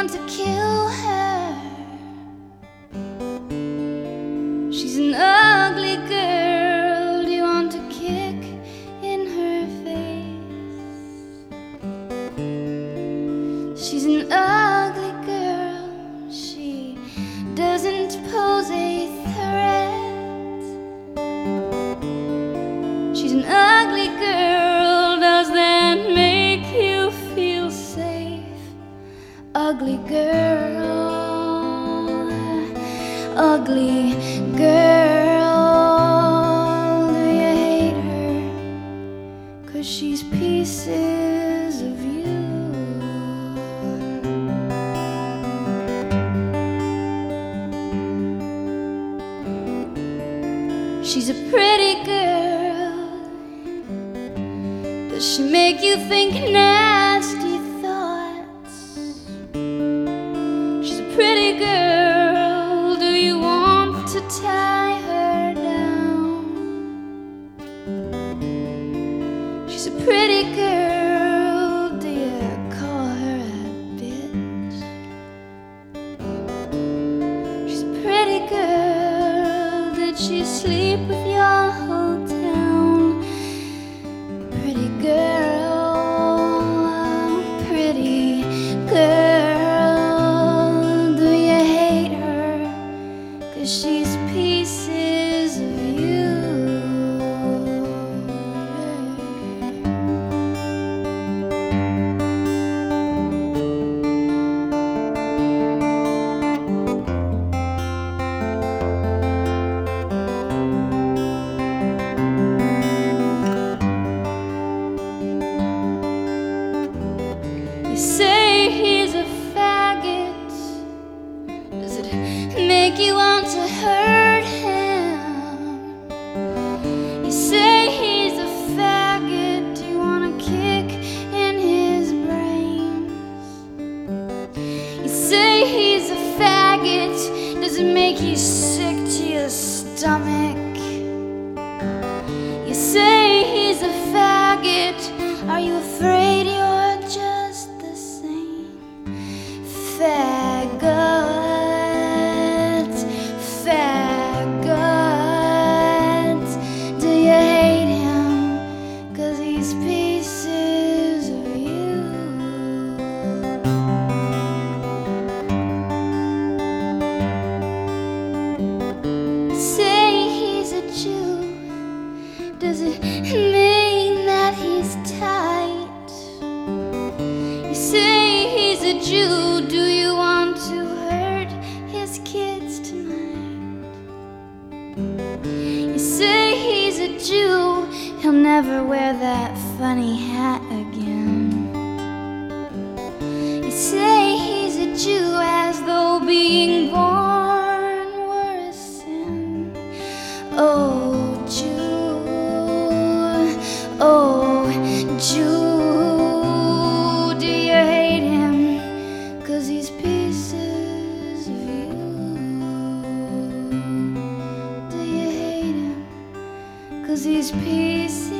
want to kill her? She's an ugly girl. Do you want to kick in her face? She's an ugly girl. She doesn't pose a threat. She's an ugly girl. Does that make you feel safe? Ugly girl, ugly girl. Do you hate her 'cause she's pieces of you? She's a pretty girl. Does she make you think nasty thoughts? She's a pretty girl. Do you want to tie her down? She's a pretty girl. Do you call her a bitch? She's a pretty girl. Did she sleep with your whole town? Pretty girl, pretty girl. Do you hate her 'cause she's pieces of you? You say he's a faggot. Does it make you want to hurt him? You say he's a faggot. Do you want to kick in his brains? You say he's a faggot. Does it make you sick to your stomach? You say he's a faggot. Are you afraid you're just the same? Faggot, faggot. Do you hate him 'cause he's pieces of you? Say he's a Jew. Does it mean that he's tight? You say he's a Jew. Do you want to hurt his kids tonight? You say he's a Jew. He'll never wear that funny hat again. You say he's a Jew as though being born were a sin. Oh, Jew, oh, Jew. Do you hate him 'cause he's pieces of you? Do you hate him 'cause he's pieces